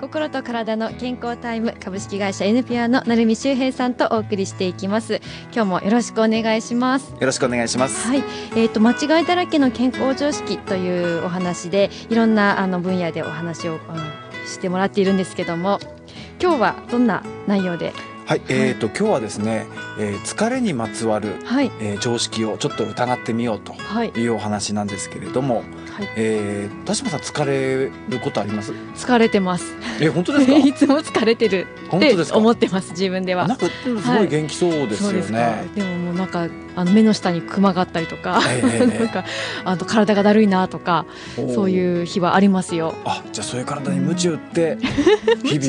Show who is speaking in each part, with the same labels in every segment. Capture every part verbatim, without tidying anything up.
Speaker 1: 心と体の健康タイム、株式会社 エヌピュアの成海修平さんとお送りしていきます。今日もよろしくお願いします。
Speaker 2: よろしくお願いします。
Speaker 1: はい、えーと、間違いだらけの健康常識というお話で、いろんなあの分野でお話をあのしてもらっているんですけども、今日はどんな内容で？
Speaker 2: はい、えーと、今日はですね、えー、疲れにまつわる、
Speaker 1: はい
Speaker 2: えー、常識をちょっと疑ってみようというお話なんですけれども、はいえー、田島さん疲れることあります？
Speaker 1: 疲れてます。
Speaker 2: え、本当ですか？
Speaker 1: いつも疲れてるって思ってます、自分では。
Speaker 2: なんかすごい元気そうですよね。はい、そうですか。
Speaker 1: でももうなんかあの目の下にクマがあったりとか、えー、なんかあの体がだるいなとか、そういう日はありますよ。
Speaker 2: あ、じゃあそういう体に鞭打って日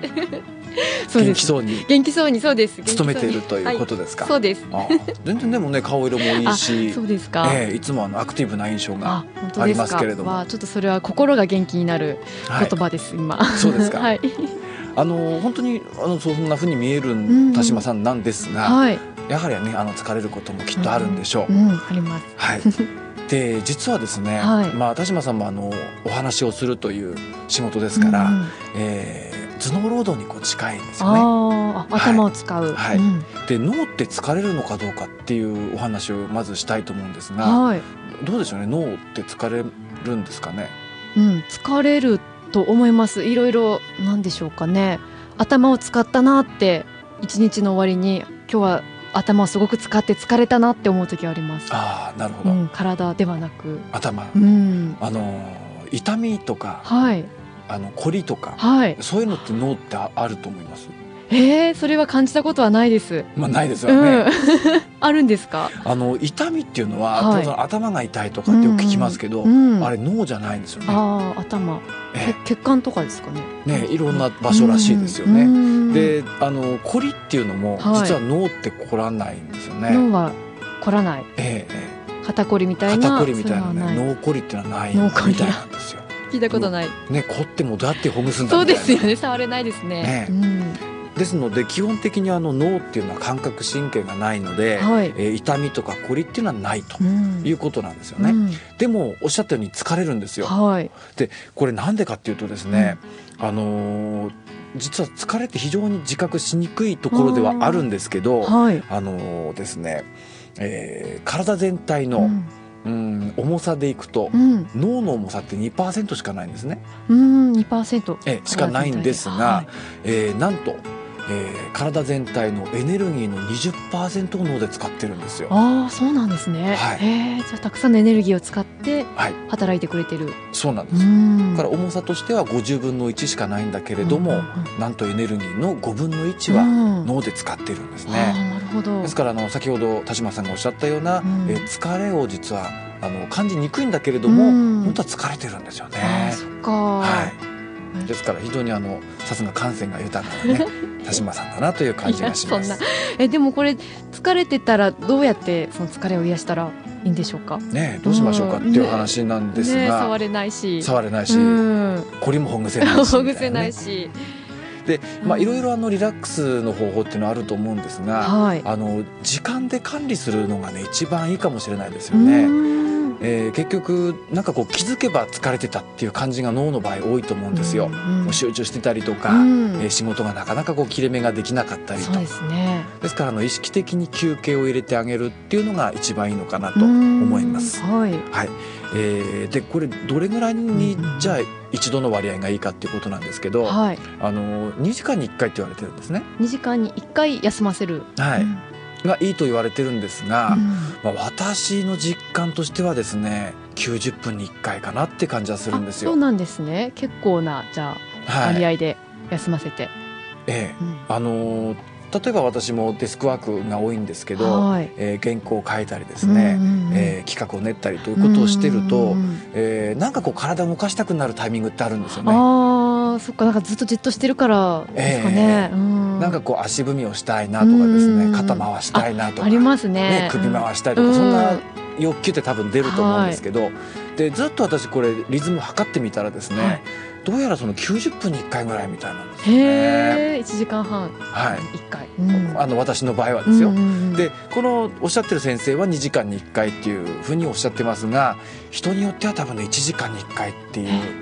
Speaker 2: 々
Speaker 1: そうです、
Speaker 2: 元気そうに
Speaker 1: 元気そうにそうです
Speaker 2: 勤めているということですか？
Speaker 1: はい、そうです。
Speaker 2: あ、全然でもね、顔色もいいし、
Speaker 1: そうですか。
Speaker 2: えー、いつもあのアクティブな印象がありますけれども、
Speaker 1: ちょっとそれは心が元気になる言葉です、はい、今。
Speaker 2: そうですか。
Speaker 1: はい、
Speaker 2: あの本当にあのそんな風に見える田島さんなんですが、
Speaker 1: うんはい、
Speaker 2: やはりね、あの疲れることもきっとあるんでしょう。
Speaker 1: うんうん、あります。
Speaker 2: はい。で実はですね、はい、まあ、田島さんもあのお話をするという仕事ですから、うんえー、頭脳労働にこう近いんですよね。
Speaker 1: あ、頭を使う、
Speaker 2: はいはいうん、で脳って疲れるのかどうかっていうお話をまずしたいと思うんですが、はい、どうでしょうね、脳って疲れるんですかね？
Speaker 1: うん、疲れると思います。いろいろなんでしょうかね、頭を使ったなって一日の終わりに今日は頭をすごく使って疲れたなって思う時はあります。
Speaker 2: ああ、なるほど、
Speaker 1: うん、体ではなく
Speaker 2: 頭、
Speaker 1: うん、
Speaker 2: あの痛みとか、
Speaker 1: はい、
Speaker 2: あの凝りとか、
Speaker 1: はい、
Speaker 2: そういうのって脳ってあると思います？
Speaker 1: えー、それは感じたことはないです。
Speaker 2: まあ、ないですよね、うん、
Speaker 1: あるんですか？
Speaker 2: あの痛みっていうのは、はい、頭が痛いとかってよく聞きますけど、
Speaker 1: うんうん、
Speaker 2: あれ脳じゃないんですよね。
Speaker 1: あ、頭、え血管とかですかね。
Speaker 2: ね、いろんな場所らしいですよね、うん、であの凝りっていうのも、はい、実は脳って凝らないんですよね。
Speaker 1: 脳は凝らない、
Speaker 2: ええ
Speaker 1: 肩こりみたいな、
Speaker 2: 肩こりみたいな、ね、脳こりっていうのはないみたいなんですよ。
Speaker 1: 聞いたことない、
Speaker 2: ね、凝ってもどうやってほぐすんだ
Speaker 1: そう
Speaker 2: みたいな。
Speaker 1: ですよね、触れないですね。ね、うん
Speaker 2: ですので基本的にあの脳っていうのは感覚神経がないので、はい、えー、痛みとか凝りっていうのはないということなんですよね、うん、でもおっしゃったように疲れるんですよ、はい、でこれなんでかっていうとですね、うん、あのー、実は疲れって非常に自覚しにくいところではあるんですけど、はい、あのー、ですね、えー、体全体の、うんうん、重さでいくと、うん、脳の重さって にパーセント しかないんですね。
Speaker 1: うん、にパーセント
Speaker 2: えしかないんですが、はい、えー、なんと、えー、体全体のエネルギーの にじゅっパーセント を脳で使ってるんですよ。
Speaker 1: ああ、そうなんですね、はい、へえ、じゃあたくさんのエネルギーを使って働いてくれてる、
Speaker 2: はい、そうなんです。だから重さとしてはごじゅうぶんのいちしかないんだけれども、うんうんうん、なんとエネルギーのごぶんのいちは脳で使ってるんですね、
Speaker 1: うん、あ、なるほど。
Speaker 2: ですからあの先ほど田島さんがおっしゃったような、うん、えー、疲れを実はあの感じにくいんだけれども、うん、本当は疲れてるんですよね。
Speaker 1: あ、そっか、
Speaker 2: はい、ですから非常にあのさすが感性が豊かなね田島さんだなという感じがします。
Speaker 1: そんなえでもこれ疲れてたらどうやってその疲れを癒したらいいんでしょうか
Speaker 2: ね。どうしましょうかっていう話なんですが、ねね、
Speaker 1: 触れないし
Speaker 2: 触れないし、凝りもほぐせないし
Speaker 1: ほぐせないし
Speaker 2: で、まあ、いろいろあのリラックスの方法っていうのはあると思うんですが、はい、あの時間で管理するのがね一番いいかもしれないですよね。えー、結局なんかこう気づけば疲れてたっていう感じが脳の場合多いと思うんですよ、うんうん、集中してたりとか、うん、えー、仕事がなかなかこう切れ目ができなかったりと。
Speaker 1: そうですね。
Speaker 2: ですからあの意識的に休憩を入れてあげるっていうのが一番いいのかなと思います、はいはい。えー、でこれどれぐらいに、うん、じゃあ一度の割合がいいかっていうことなんですけど、はい、あのにじかんにいっかいって言われてるんですね。
Speaker 1: にじかんにいっかい休ませる、
Speaker 2: はい、うんがいいと言われてるんですが、うん、まあ、私の実感としてはですねきゅうじゅっぷんにいっかいかなって感じはするんですよ。
Speaker 1: そうなんですね。結構なじゃあ、はい、割合で休ませて、
Speaker 2: ええ、うん、あの例えば私もデスクワークが多いんですけど、はい、えー、原稿を書いたりですね、うんうんうん、えー、企画を練ったりということをしてると、うんうん、えー、なんかこう体を動かしたくなるタイミングってあるんですよね。
Speaker 1: ああ、そっか、なんかずっとじっとしてるからですかね、えーうん、
Speaker 2: なんかこう足踏みをしたいなとかですね、肩回したいなとか
Speaker 1: あ, あります ね,
Speaker 2: ね首回したいとか、うん、そんな欲求って多分出ると思うんですけど、はい、でずっと私これリズム測ってみたらですね、はい、どうやらそのきゅうじゅっぷんにいっかいぐらいみたいなんですよね。
Speaker 1: へー、いちじかんはん、
Speaker 2: はい、
Speaker 1: いっかい、うん、
Speaker 2: あの私の場合はですよ、
Speaker 1: うんうんうん、
Speaker 2: でこのおっしゃってる先生はにじかんにいっかいっていうふうにおっしゃってますが、人によっては多分ねいちじかんにいっかいっていう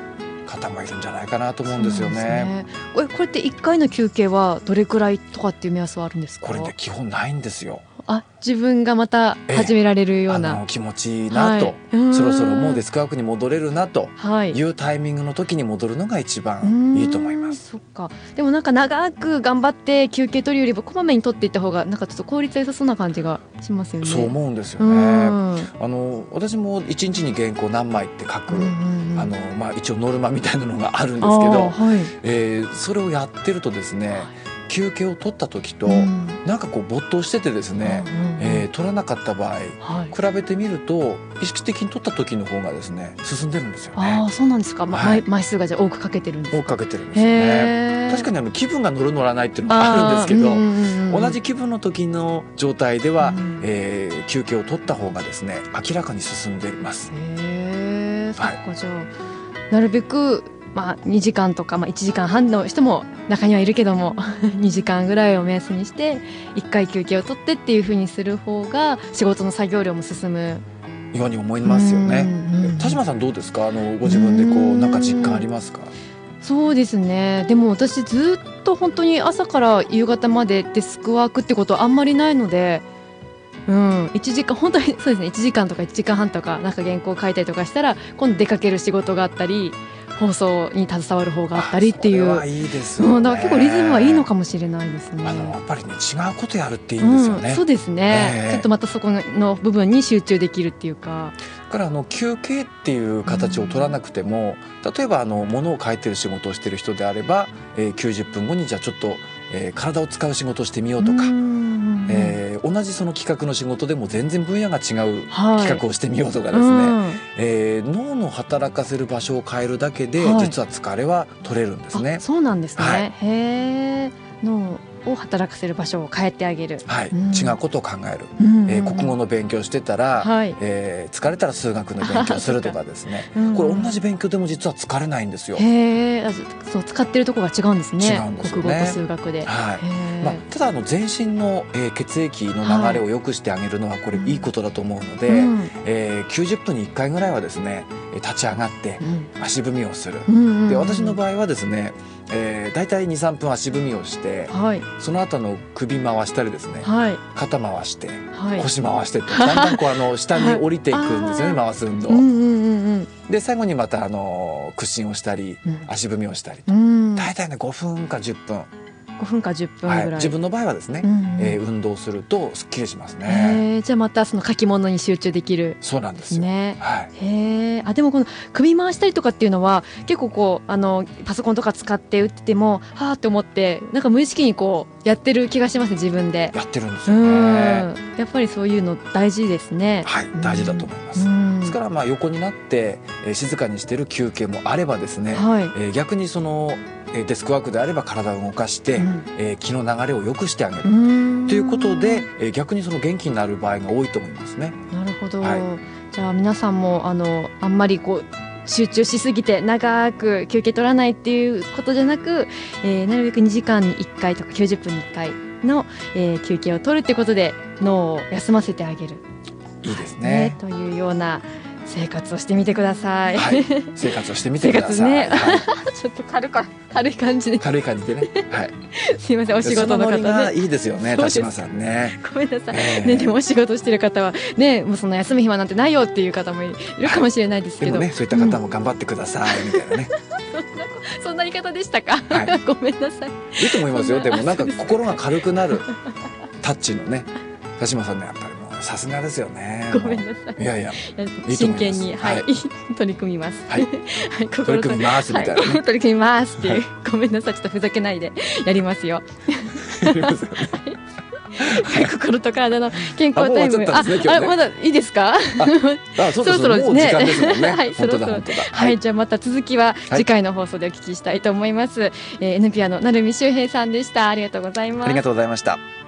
Speaker 2: 方もいるんじゃないかなと思うんですよね。
Speaker 1: ねこれ、これっていっかいの休憩はどれくらいとかっていう目安はあるんですか？
Speaker 2: これね基本ないんですよ。
Speaker 1: あ、自分がまた始められるような、
Speaker 2: ええ、あの気持ちいいなと、はい、そろそろもうデスクワークに戻れるなというタイミングの時に戻るのが一番いいと思います。
Speaker 1: そっか。でもなんか長く頑張って休憩取るよりもこまめに取っていった方がなんかちょっと効率良さそうな感じがしますよね。
Speaker 2: そう思うんですよね。あの私も一日に原稿何枚って書く、あの、まあ、一応ノルマみたいなのがあるんですけど、はい、えー、それをやってるとですね、はい、休憩を取った時と、うん、なんかこう没頭しててですね、うんうんうん、えー、取らなかった場合、はい、比べてみると意識的に取った時の方がですね進んでるんですよね。
Speaker 1: あ、そうなんですか、ま、はい、枚数がじゃあ多くかけてるんですか？
Speaker 2: 多くかけてるんですよね。確かにあの気分が乗る乗らないっていうのもあるんですけど、うんうんうん、同じ気分の時の状態では、うん、えー、休憩を取った方がですね明らかに進んでいます。
Speaker 1: へー、そっか、じゃあなるべくまあ、にじかんとか、まあ、いちじかんはんの人も中にはいるけどもにじかんぐらいを目安にしていっかい休憩を取ってっていう風にする方が仕事の作業量も進む
Speaker 2: ように思いますよね。田島さんどうですか？あのご自分でこうなんか実感ありますか？
Speaker 1: そうですね。でも私ずっと本当に朝から夕方までデスクワークってことはあんまりないので、うん、いちじかん本当にそうですねいちじかんとかいちじかんはんとかなんか原稿を書いたりとかしたら今度出かける仕事があったり放送に携わる方があったりっていう、それはいいですよね。うん、だから結構リズムはいいのかもしれないですね。
Speaker 2: あのやっぱりね違うことやるっていいんですよね。
Speaker 1: うん、そうですね、えー、ちょっとまたそこの部分に集中できるっていうか。
Speaker 2: だからあの休憩っていう形を取らなくても、うん、例えばあの物を書いてる仕事をしてる人であれば、えー、きゅうじゅっぷんごにじゃあちょっと、えー、体を使う仕事をしてみようとか、えー、同じその企画の仕事でも全然分野が違う企画をしてみようとかですね、はい、えー、脳の働かせる場所を変えるだけで、はい、実は疲れは取れるんですね。
Speaker 1: そうなんですね、
Speaker 2: はい、
Speaker 1: へー、脳を働かせる場所を変えてあげる、
Speaker 2: はい、うん、違うことを考える、
Speaker 1: うんうんうん、
Speaker 2: えー、国語の勉強してたら、はい、えー、疲れたら数学の勉強するとかですねうん、うん、これ同じ勉強でも実は疲れないんですよ。
Speaker 1: へー、そう使ってるところが違うんですね。
Speaker 2: 違うんですよね、
Speaker 1: 国語と数学で、
Speaker 2: はい、まあ、ただあの全身の、えー、血液の流れを良くしてあげるのはこれいいことだと思うので、うん、えー、きゅうじゅっぷんにいっかいぐらいはですね立ち上がって足踏みをする、うん、で私の場合はですね、えー、だいたいにさんぷん足踏みをして、はい、その後の首回したりですね、はい、肩回して、はい、腰回してってだんだんこうあの下に降りていくんですよね、回す運動、うんうんうんうん、で最後にまたあの屈伸をしたり、うん、足踏みをしたりと、だいたいねごふんかじゅっぷん
Speaker 1: ごふんかじゅっぷんぐらい、はい、
Speaker 2: 自分の場合はですね、うんうん、えー、運動するとすっきりしますね。
Speaker 1: へー、じゃあまたその書き物に集中できる、
Speaker 2: そうなんですよ、
Speaker 1: ね、
Speaker 2: はい、
Speaker 1: へー、あでもこの首回したりとかっていうのは結構こうあのパソコンとか使って打っててもはーって思ってなんか無意識にこうやってる気がしますね。自分で
Speaker 2: やってるんですよね。
Speaker 1: やっぱりそういうの大事ですね。
Speaker 2: はい、大事だと思います。ですからまあ横になって、えー、静かにしてる休憩もあればですね、はい、えー、逆にそのデスクワークであれば体を動かして、うん、えー、気の流れを良くしてあげるということで、えー、逆にその元気になる場合が多いと思いますね。
Speaker 1: なるほど、はい、じゃあ皆さんもあのあんまりこう集中しすぎて長く休憩取らないっていうことじゃなく、えー、なるべくにじかんにいっかいとかきゅうじゅっぷんにいっかいの、えー、休憩を取るってことで脳を休ませてあげる、
Speaker 2: いいですね、
Speaker 1: というような生活をしてみてください。
Speaker 2: はい、生活をしてみてください。生活ね、はい、
Speaker 1: ちょっと軽か軽い感じで
Speaker 2: 軽い感じでね、はい、
Speaker 1: すいません、お仕事の方ね、そのノリが
Speaker 2: いいですよね、田島さんね。
Speaker 1: ごめんなさい、えー、ね、でもお仕事してる方はね、もうその休む暇なんてないよっていう方もいるかもしれないですけど、
Speaker 2: はい、でもね、そういった方も頑張ってください、うん、みたいなね
Speaker 1: そんなそんな言い方でしたか、はい、ごめんなさい。
Speaker 2: いいと思いますよ。でもなんか心が軽くなるタッチのね、田島さんね、やっぱりさすがですよね。
Speaker 1: ごめんなさい。
Speaker 2: いやいや、
Speaker 1: 真剣に、はい、はい、取り組みます。はい、
Speaker 2: はい、取り組みますみたいな、ね、
Speaker 1: はい、取り組みますっていう、はい、ごめんなさい、ちょっとふざけないでやりますよ。やりますよね。はい、心と体の健康タイム、あ、ね、あ、まだいいですか？あ
Speaker 2: あ、そうそうそう、そろそろね、もう時間ですもんね。
Speaker 1: はい、そろそろ、はい、はい、じゃあまた続きは次回の放送でお聞きしたいと思います。はい、えー、エヌピアの鳴海修平さんでした。ありがとうございます。
Speaker 2: ありがとうございました。